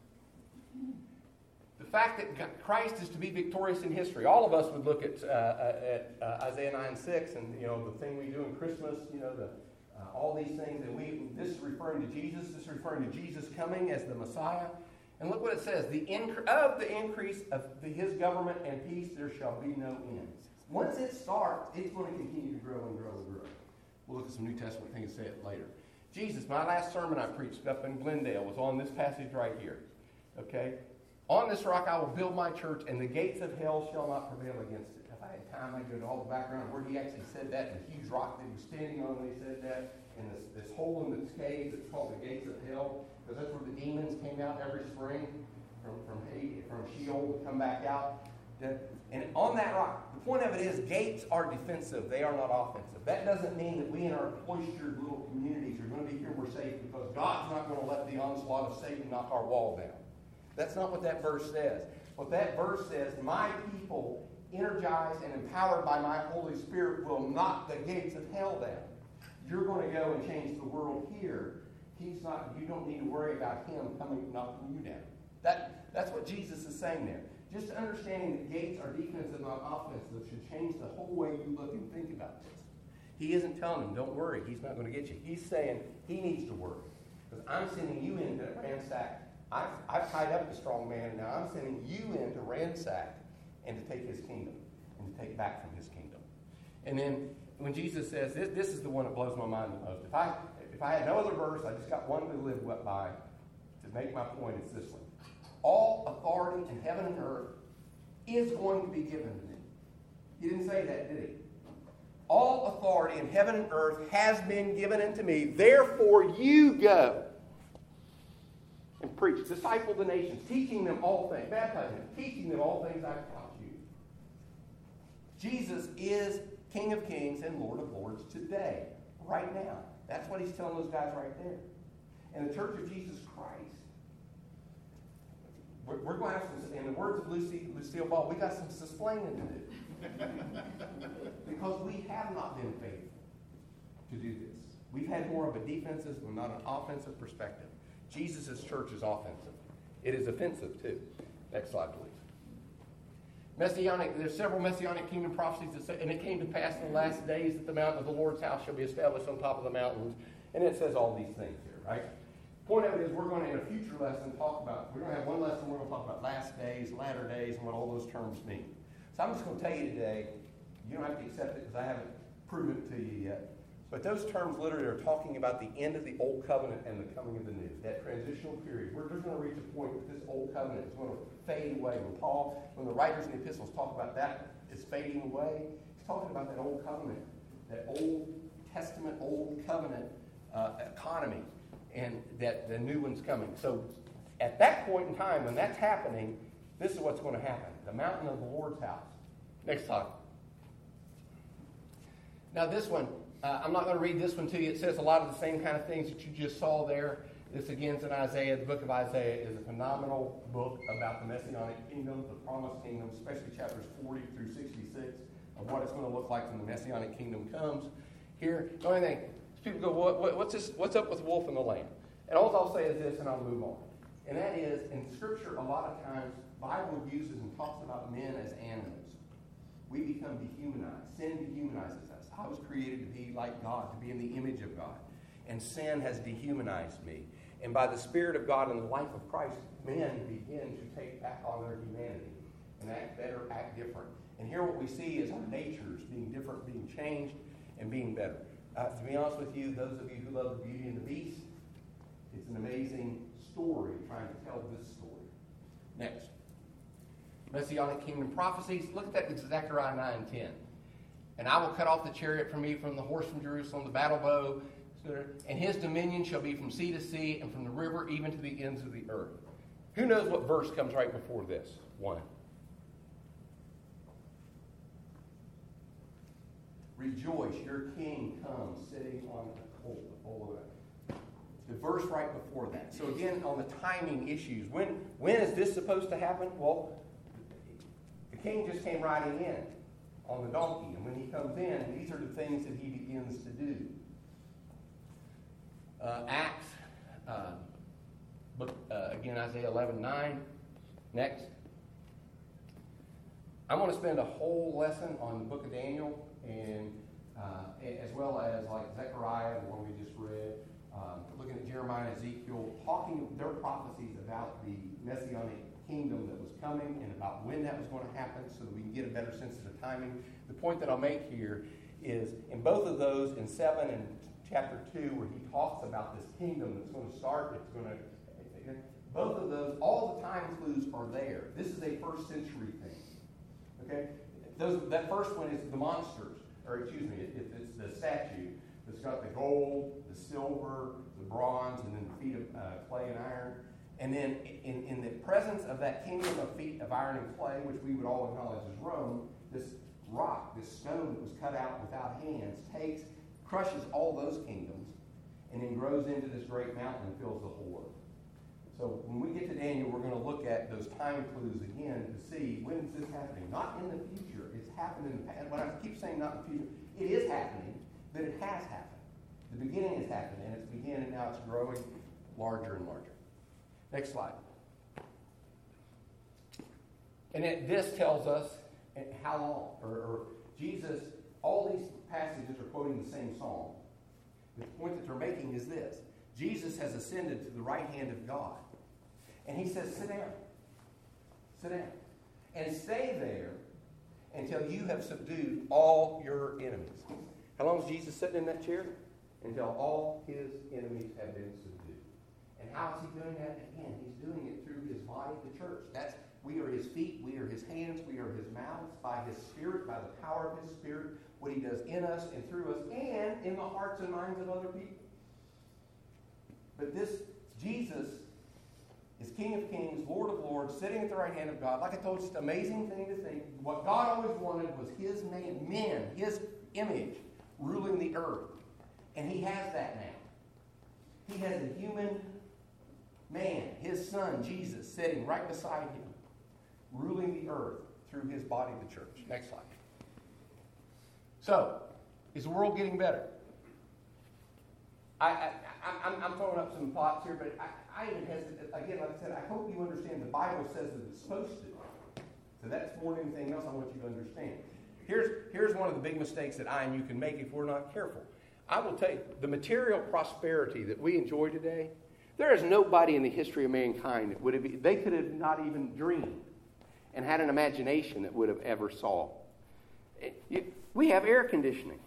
The fact that Christ is to be victorious in history. All of us would look at Isaiah 9:6 and, the thing we do in Christmas, all these things, and this is referring to Jesus. This is referring to Jesus coming as the Messiah. And look what it says. Of the increase of his government and peace, there shall be no end. Once it starts, it's going to continue to grow and grow and grow. We'll look at some New Testament things and say it later. Jesus, my last sermon I preached up in Glendale was on this passage right here. Okay? On this rock I will build my church, and the gates of hell shall not prevail against it. If I had time, I'd go to all the background where he actually said that, and the huge rock that he was standing on when he said that, and this hole in this cave that's called the gates of hell, because that's where the demons came out every spring from Sheol to come back out. And on that rock, the point of it is gates are defensive. They are not offensive. That doesn't mean that we in our cloistered little communities are going to be here and we're safe because God's not going to let the onslaught of Satan knock our wall down. That's not what that verse says. What that verse says, my people, energized and empowered by my Holy Spirit, will knock the gates of hell down. You're going to go and change the world here. He's not. You don't need to worry about him coming knocking you down. That's what Jesus is saying there. Just understanding that gates are defensive, not offensive, should change the whole way you look and think about this. He isn't telling him, don't worry, he's not going to get you. He's saying he needs to worry. Because I'm sending you in to ransack. I've tied up the strong man, and now I'm sending you in to ransack and to take his kingdom and to take back from his kingdom. And then when Jesus says, this is the one that blows my mind the most. If I had no other verse, I just got one to live by to make my point, it's this one. All authority in heaven and earth is going to be given to me. He didn't say that, did he? All authority in heaven and earth has been given unto me. Therefore you go and preach. Disciple the nations, teaching them all things. Baptizing them, teaching them all things I've taught you. Jesus is King of kings and Lord of lords today, right now. That's what he's telling those guys right there. And the Church of Jesus Christ, we're going to have some, in the words of Lucille Ball, we got some explaining to do. Because we have not been faithful to do this. We've had more of a defensive and not an offensive perspective. Jesus' church is offensive. It is offensive too. Next slide, please. There's several messianic kingdom prophecies that say, and it came to pass in the last days that the mountain of the Lord's house shall be established on top of the mountains. And it says all these things here, right? Point of it is we're going to, in a future lesson, we're going to have one lesson, we're going to talk about last days, latter days, and what all those terms mean. So I'm just going to tell you today, you don't have to accept it because I haven't proven it to you yet. But those terms literally are talking about the end of the old covenant and the coming of the new. That transitional period. We're just going to reach a point that this old covenant is going to fade away. When the writers in the epistles talk about that, it's fading away. He's talking about that old covenant, that Old Testament, old covenant economy, and that the new one's coming. So at that point in time, when that's happening, this is what's going to happen. The mountain of the Lord's house. Next slide. Now this one, I'm not going to read this one to you. It says a lot of the same kind of things that you just saw there. This again is in Isaiah. The book of Isaiah is a phenomenal book about the Messianic kingdom, the promised kingdom, especially chapters 40 through 66 of what it's going to look like when the Messianic kingdom comes. Here, the only thing, people go, what's this? What's up with the wolf and the lamb? And all I'll say is this, and I'll move on. And that is, in Scripture, a lot of times, the Bible uses and talks about men as animals. We become dehumanized. Sin dehumanizes us. I was created to be like God, to be in the image of God. And sin has dehumanized me. And by the Spirit of God and the life of Christ, men begin to take back on their humanity and act better, act different. And here what we see is our natures being different, being changed, and being better. To be honest with you, those of you who love the Beauty and the Beast, it's an amazing story trying to tell this story. Next. Messianic kingdom prophecies. Look at that in Zechariah 9:10. And I will cut off the chariot from Ephraim, the horse from Jerusalem, the battle bow, and his dominion shall be from sea to sea and from the river even to the ends of the earth. Who knows what verse comes right before this? One. Rejoice, your king comes sitting on a colt. All of that. The verse right before that. So again, on the timing issues, when is this supposed to happen? Well, the king just came riding in on the donkey, and when he comes in, these are the things that he begins to do. Acts, again, Isaiah 11:9. Next. I'm going to spend a whole lesson on the book of Daniel, and as well as like Zechariah, the one we just read, looking at Jeremiah and Ezekiel, talking their prophecies about the Messianic kingdom that was coming and about when that was going to happen so that we can get a better sense of the timing. The point that I'll make here is in both of those, in 7 and chapter 2, where he talks about this kingdom that's going to start, both of those, all the time clues are there. This is a first century thing. Okay? That first one is the monsters, or excuse me, it's the statue that's got the gold, the silver, the bronze, and then the feet of clay and iron. And then in the presence of that kingdom of feet of iron and clay, which we would all acknowledge as Rome, this rock, this stone that was cut out without hands, crushes all those kingdoms, and then grows into this great mountain and fills the whole earth. So when we get to Daniel, we're going to look at those time clues again to see when is this happening. Not in the future. It's happened in the past. When I keep saying not in the future, it is happening, but it has happened. The beginning has happened, and it's beginning, and now it's growing larger and larger. Next slide. And this tells us how long, or Jesus, all these passages are quoting the same psalm. The point that they're making is this. Jesus has ascended to the right hand of God. And he says, sit down. Sit down. And stay there until you have subdued all your enemies. How long is Jesus sitting in that chair? Until all his enemies have been subdued. And how is he doing that? Again, he's doing it through his body, the church. We are his feet, we are his hands, we are his mouths, by his Spirit, by the power of his Spirit, what he does in us and through us, and in the hearts and minds of other people. But this Jesus is King of Kings, Lord of Lords, sitting at the right hand of God. Like I told you, it's an amazing thing to think. What God always wanted was his men, his image, ruling the earth. And he has that now. He has a human man, his son, Jesus, sitting right beside him, ruling the earth through his body, the church. Next slide. So, is the world getting better? I'm throwing up some thoughts here, but I even hesitate. Again, like I said, I hope you understand the Bible says that it's supposed to. So that's more than anything else I want you to understand. Here's one of the big mistakes that I and you can make if we're not careful. I will tell you, the material prosperity that we enjoy today, there is nobody in the history of mankind that would have, they could have not even dreamed and had an imagination that would have ever saw. We have air conditioning.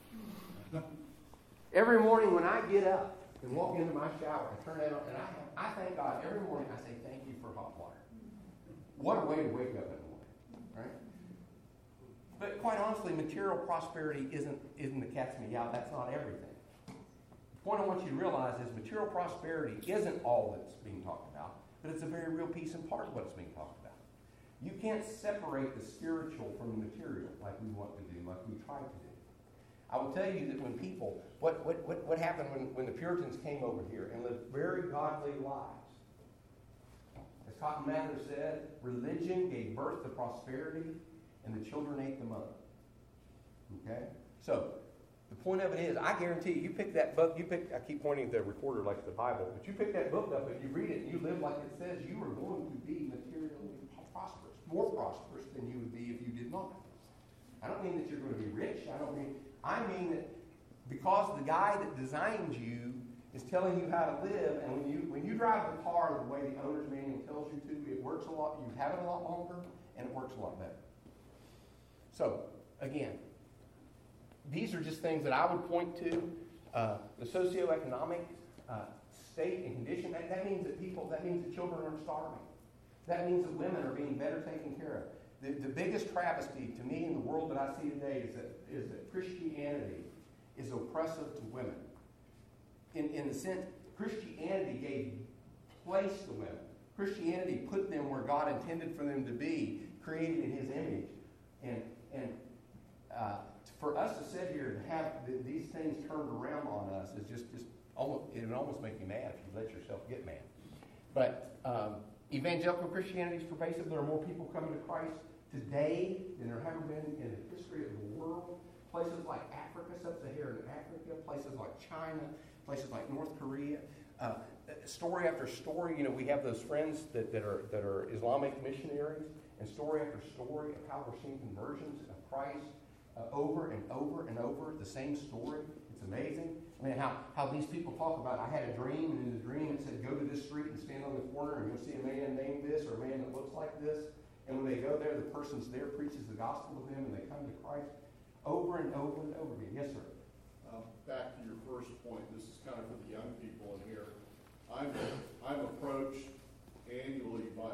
Every morning when I get up and walk into my shower and turn it on, and I thank God every morning. I say thank you for hot water. What a way to wake up in the morning, right? But quite honestly, material prosperity isn't the cat's meow. That's not everything. The point I want you to realize is material prosperity isn't all that's being talked about, but it's a very real piece and part of what's being talked about. You can't separate the spiritual from the material like we want to do, like we try to do. I will tell you that when people, what happened when the Puritans came over here and lived very godly lives? As Cotton Mather said, religion gave birth to prosperity, and the children ate them up. Okay? So, the point of it is, I guarantee you pick that book, I keep pointing at the recorder like the Bible, but you pick that book up and you read it and you live like it says, you are going to be materially prosperous, more prosperous than you would be if you did not. I don't mean that you're going to be rich. I mean that because the guy that designed you is telling you how to live, and when you drive the car the way the owner's manual tells you to, it works a lot, you have it a lot longer, and it works a lot better. So, again, these are just things that I would point to. The socioeconomic state and condition, that means that children aren't starving. That means that women are being better taken care of. The biggest travesty to me in the world that I see today is that Christianity is oppressive to women. In the sense, Christianity gave place to women. Christianity put them where God intended for them to be, created in his image. And for us to sit here and have these things turned around on us is just almost, it would almost make you mad if you let yourself get mad. But evangelical Christianity is pervasive. There are more people coming to Christ today than there ever been in the history of the world. Places like Africa, sub-Saharan Africa, places like China, places like North Korea. Story after story, we have those friends that are Islamic missionaries, and story after story of how we're seeing conversions of Christ over and over and over, the same story. It's amazing. I mean, how these people talk about, I had a dream, and in the dream it said, go to this street and stand on the corner, and you'll see a man named this or a man that looks like this. And when they go there, the person's there, preaches the gospel to them, and they come to Christ over and over and over again. Yes, sir? Back to your first point, this is kind of for the young people in here. I'm approached annually by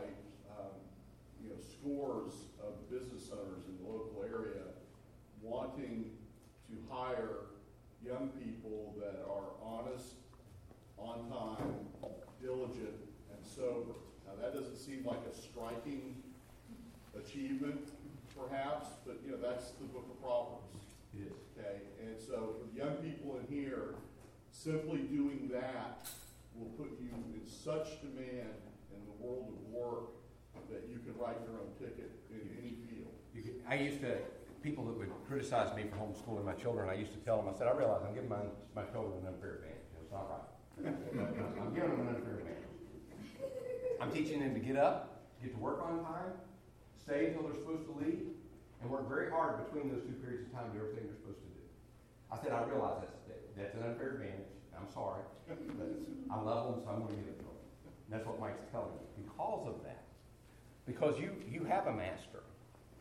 scores of business owners in the local area wanting to hire young people that are honest, on time, diligent, and sober. Now that doesn't seem like a striking achievement, perhaps, but that's the book of Proverbs. It is. Okay, and so for the young people in here, simply doing that will put you in such demand in the world of work that you can write your own ticket in any field. People that would criticize me for homeschooling my children, I used to tell them, I said, I realize I'm giving my children an unfair advantage. It's not right. I'm giving them an unfair advantage. I'm teaching them to get up, get to work on time, stay until they're supposed to leave, and work very hard between those two periods of time to do everything they're supposed to do. I said, I realize that's an unfair advantage. I'm sorry. But I love them, so I'm going to give it to them. And that's what Mike's telling me. Because of that. Because you have a master.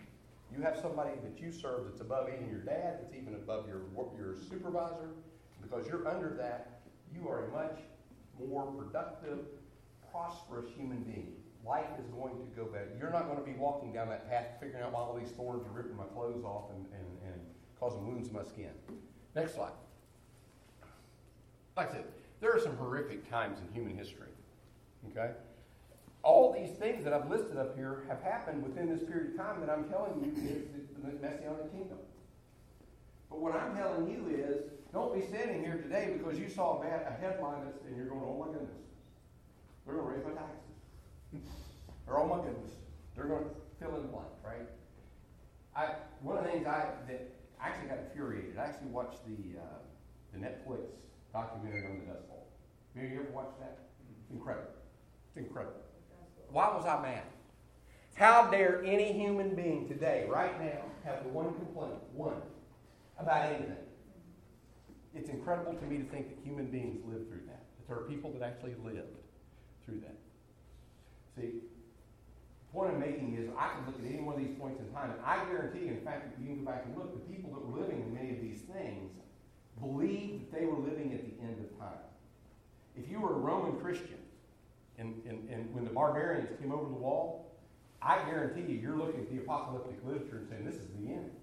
You have somebody that you serve that's above even your dad, that's even above your supervisor. Because you're under that, you are a much more productive, prosperous human being. Life is going to go better. You're not going to be walking down that path figuring out why all these thorns are ripping my clothes off and causing wounds in my skin. Next slide. Like I said, there are some horrific times in human history. Okay? All these things that I've listed up here have happened within this period of time that I'm telling you is the Messianic kingdom. But what I'm telling you is, don't be standing here today because you saw a headline and you're going, oh my goodness, they're going to raise my taxes. Or oh my goodness, they're going to fill in the blank, right? One of the things that I actually got infuriated. I actually watched the Netflix documentary on the Dust Bowl. Have you ever watched that? Incredible. It's incredible. Why was I mad? How dare any human being today, right now, have the one complaint, about anything? It's incredible to me to think that human beings live through that. That there are people that actually lived through that. See, the point I'm making is I can look at any one of these points in time, and I guarantee, in fact, if you can go back and look, the people that were living in many of these things believed that they were living at the end of time. If you were a Roman Christian, and when the barbarians came over the wall, I guarantee you're looking at the apocalyptic literature and saying, this is the end.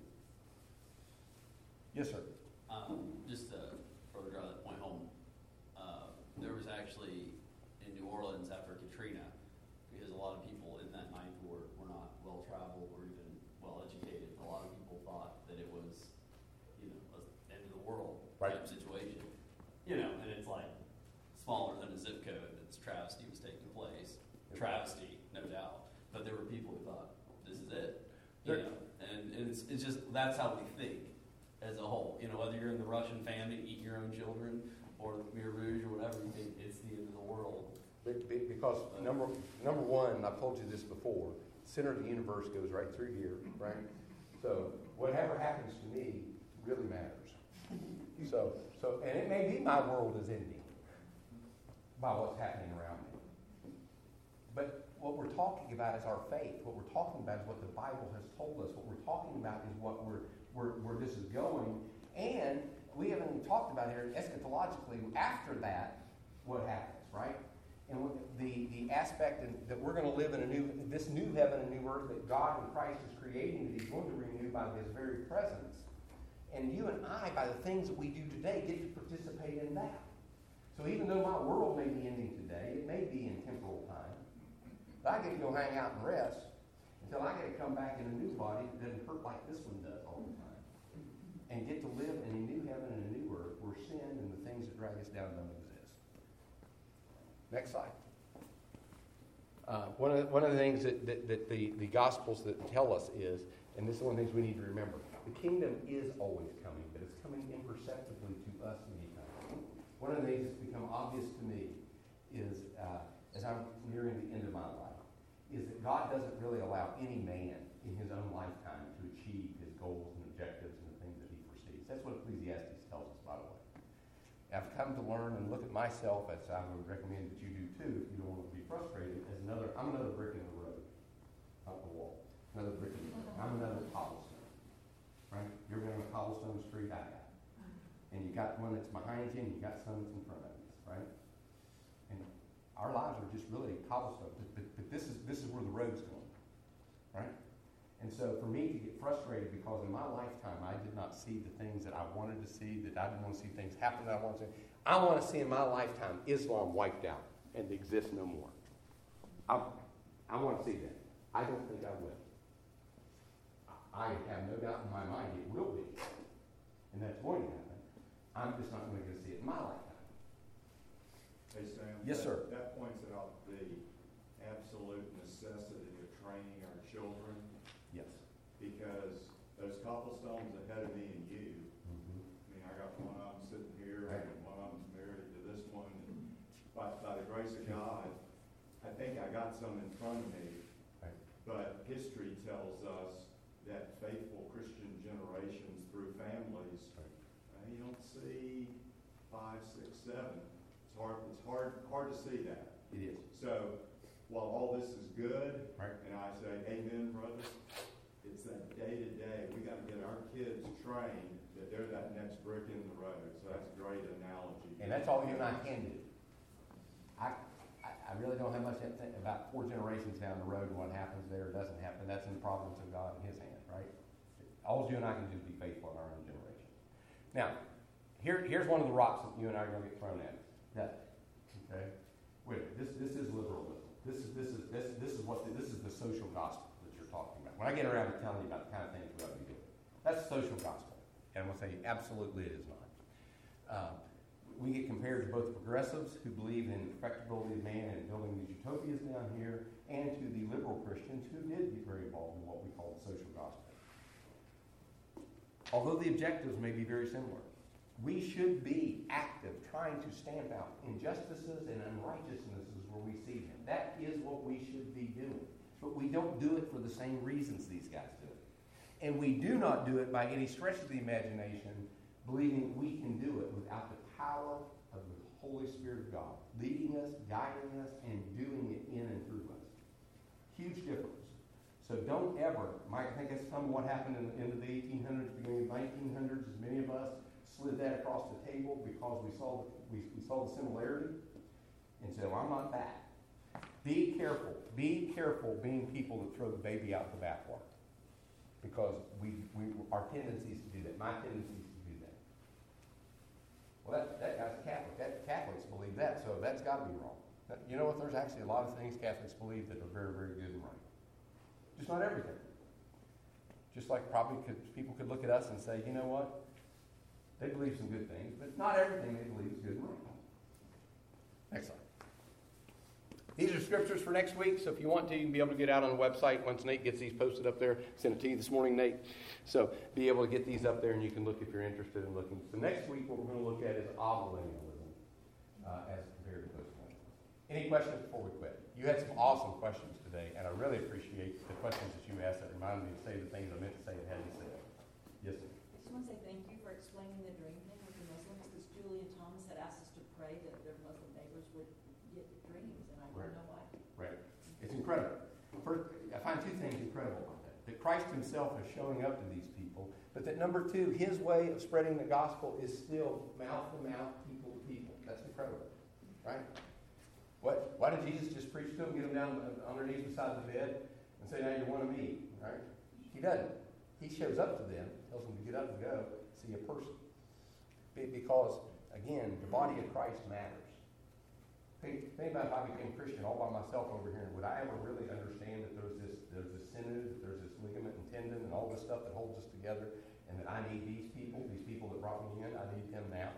Yes, sir. Just to further drive that point home, there was actually in New Orleans after Katrina, because a lot of people in that night were not well-traveled or even well-educated. A lot of people thought that it was, the end of the world type situation. And it's like smaller than a zip code. It's travesty was taking place. Travesty, no doubt. But there were people who thought, this is it. And it's just, that's how we think as a whole. Whether you're in the Russian family, eating your own children, or the Khmer Rouge, or whatever, you think it's the end of the world. Because number one, I've told you this before, the center of the universe goes right through here, right? So whatever happens to me really matters. So, and it may be my world is ending by what's happening around me. But what we're talking about is our faith. What we're talking about is what the Bible has told us. What we're talking about is what where this is going. And we haven't even talked about here eschatologically after that what happens, right? And the aspect that we're going to live in this new heaven and new earth that God in Christ is creating, that He's going to renew by His very presence. And you and I, by the things that we do today, get to participate in that. So even though my world may be ending today, it may be in temporal time, but I get to go hang out and rest until I get to come back in a new body that doesn't hurt like this one does all the time. And get to live in a new heaven and a new earth where sin and the things that drag us down don't exist. Next slide. One of the things that the Gospels that tell us is, and this is one of the things we need to remember, the kingdom is always coming, but it's coming imperceptibly to us many times. One of the things that's become obvious to me is, as I'm nearing the end of my life, is that God doesn't really allow any man in his own lifetime to achieve his goals and objectives and the things that he foresees. That's what Ecclesiastes tells us, by the way. I've come to learn and look at myself, as I would recommend that you do too, if you don't want to be frustrated, as I'm another brick in the road, not the wall. Another brick in the road. I'm another cobblestone. Right? You're going to a cobblestone street, I got. And you got one that's behind you, and you got some that's in front of you, right? And our lives are just really cobblestone, but this is where the road's going, right? And so for me to get frustrated because in my lifetime I did not see the things that I wanted to see, that I didn't want to see things happen that I wanted to see. I want to see in my lifetime Islam wiped out and exist no more. I want to see that. I don't think I will. I have no doubt in my mind it will be. And that's going to happen. I'm just not going to see it in my lifetime. Hey, Sam. Yes, sir. That points out the absolute necessity of training our children. Yes. Because those cobblestones ahead of me and you, I mean, I got one of them sitting here, Right. and one of them's married to this one. And by the grace of God, I think I got some in front of me. Right. But history tells us that faithful Christian generations through families, you don't see 5, 6, 7. It's hard to see that. It is. So while all this is good, Right. and I say amen, brother, it's It's that day-to-day. We got to get our kids trained that they're that next brick in the road. So that's a great analogy. And that's all you and I can do. I really don't have much to think about 4 generations down the road and what happens there or doesn't happen. That's in the providence of God in His hand, right? All you and I can do is be faithful in our own generation. Now, here's one of the rocks that you and I are going to get thrown at. Okay? Wait, this is liberalism. This is the social gospel that you're talking about. When I get around to telling you about the kind of things we ought to be doing, that's the social gospel. And I'm going to say absolutely it is not. We get compared to both progressives who believe in the perfectibility of man and building these utopias down here, and to the liberal Christians who did get very involved in what we call the social gospel. Although the objectives may be very similar, we should be active, trying to stamp out injustices and unrighteousnesses where we see them. That is what we should be doing. But we don't do it for the same reasons these guys do it. And we do not do it by any stretch of the imagination, believing we can do it without the power of the Holy Spirit of God, leading us, guiding us, and doing it in and through us. Huge difference. So don't ever, I think that's some of what happened in the end of the 1800s, beginning of the 1900s, as many of us slid that across the table because we saw the similarity and said, well, I'm not that. Be careful being people that throw the baby out the bathwater, because our tendencies to do that, my tendencies to do that. Well, that guy's a Catholic. Catholics believe that, so that's got to be wrong. You know what? There's actually a lot of things Catholics believe that are very, very good and right. Just not everything. Just like people could look at us and say, you know what? They believe some good things, but not everything they believe is good and right. Next slide. These are scriptures for next week, so if you want to, you can be able to get out on the website once Nate gets these posted up there. Sent it to you this morning, Nate. So be able to get these up there, and you can look if you're interested in looking. So next week, what we're going to look at is amillennialism as compared to postmillennialism. Any questions before we quit? You had some awesome questions today, and I really appreciate the questions that you asked that reminded me to say the things I meant to say and hadn't said. Yes, sir. I just want to say thank you for explaining the dream thing with the Muslims, because Julie and Thomas had asked us to pray that their Muslim neighbors would get dreams, and I don't know why. Right. It's incredible. First, I find 2 things incredible about that. That Christ himself is showing up to these people, but that number 2, his way of spreading the gospel is still mouth to mouth, people to people. That's incredible. Right? Why did Jesus just preach to them, get them down on their knees beside the bed, and say, now you're one of me? Right? He doesn't. He shows up to them, tells them to get up and go, see a person. Because, again, the body of Christ matters. Think about if I became Christian all by myself over here, would I ever really understand that there's this sinew, that there's this ligament and tendon and all this stuff that holds us together, and that I need these people that brought me in, I need them now?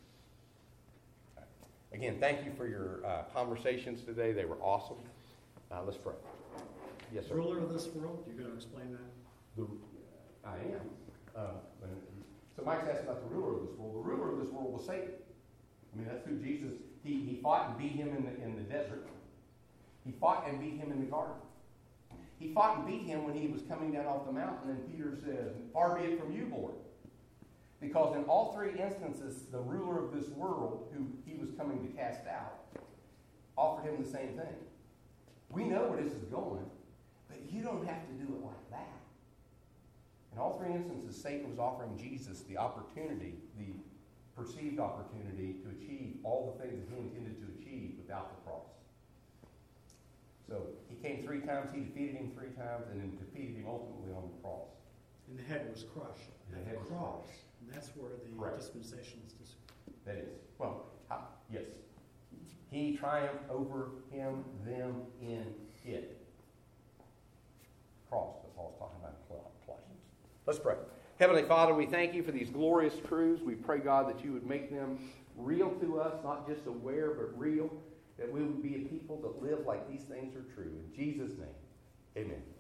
Again, thank you for your conversations today. They were awesome. Let's pray. Yes, sir. Ruler of this world, you're going to explain that? I am. So Mike's asked about the ruler of this world. The ruler of this world was Satan. I mean, that's who Jesus, he fought and beat him in the desert. He fought and beat him in the garden. He fought and beat him when he was coming down off the mountain, and Peter says, far be it from you, Lord. Because in all 3 instances, the ruler of this world, who he was coming to cast out, offered him the same thing. We know where this is going, but you don't have to do it like that. In all 3 instances, Satan was offering Jesus the opportunity, the perceived opportunity to achieve all the things that he intended to achieve without the cross. So he came 3 times, he defeated him 3 times, and then defeated him ultimately on the cross. And the head was crushed. The head was cross. crushed. And that's where the Correct. dispensationalists disagree. That is. Well, yes. He triumphed over him, them, in it. Cross, that Paul's talking about in Colossians. Let's pray. Heavenly Father, we thank you for these glorious truths. We pray, God, that you would make them real to us, not just aware, but real, that we would be a people that live like these things are true. In Jesus' name, amen.